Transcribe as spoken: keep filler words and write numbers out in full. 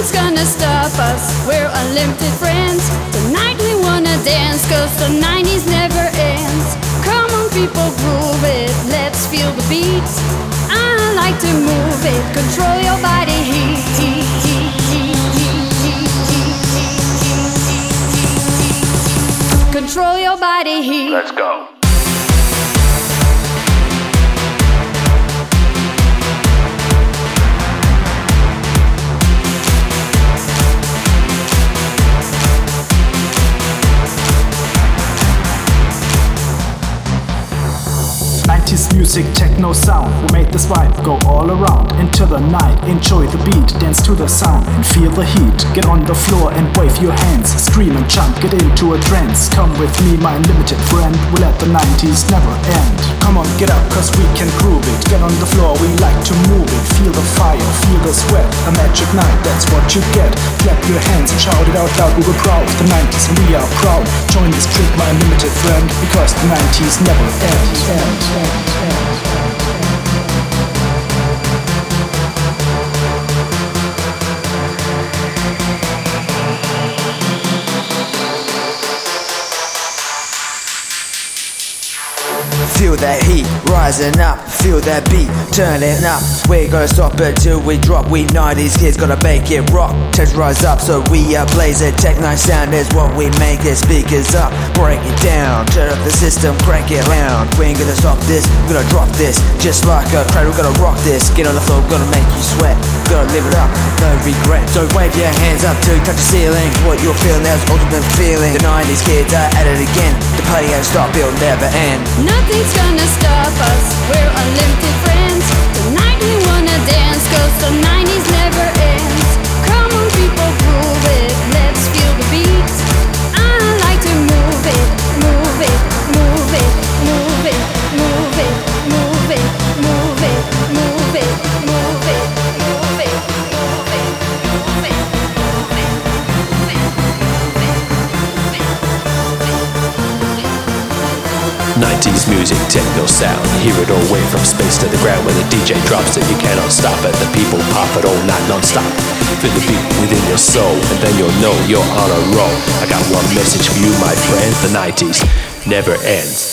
Nothing's gonna stop us, we're unlimited friends. Tonight we wanna dance, cause the nineties never ends. Come on people, groove it, let's feel the beat. I like to move it, control your body heat. Control your body heat. Let's go. nineties music, techno sound. We made this vibe go all around into the night. Enjoy the beat, dance to the sound and feel the heat. Get on the floor and wave your hands, scream and jump, get into a trance. Come with me, my unlimited friend, we let the nineties never end. Come on, get up, cause we can groove it. Get on the floor, we like to move it. Feel the fire, feel the sweat, a magic night, that's what you get. Clap your hands and shout it out loud, we were proud. The nineties and we are proud. Join this trip, my unlimited friend, because the nineties never end. end, end. Feel that heat, rising up, feel that beat, turning up. We're gonna stop it till we drop. We nineties kids gonna make it rock. Terrorize up, so we are blazing. Techno sound is what we make it. Speakers up, break it down. Turn up the system, crank it loud. We ain't gonna stop this, we're gonna drop this. Just like a crowd, we're gonna rock this. Get on the floor, gonna make you sweat. Gonna live it up, no regret. So wave your hands up to touch the ceiling. What you're feeling now is ultimate feeling. The nineties kids are at it again. The party ain't stop, it'll never end. Nothing's gonna stop us, we're unlimited friends. Tonight we wanna dance, cause the nineties never ends. Come on people, groove it, let's feel the beat. I like to move it, move it, move it, move it, move it, move it, move it, move it, move it, move it, move it, move it, move it, move it, nineties music, techno sound. Hear it all way from space to the ground. When the D J drops it, you cannot stop it. The people pop it all night non-stop. Feel the beat within your soul, and then you'll know you're on a roll. I got one message for you, my friend. The nineties never ends.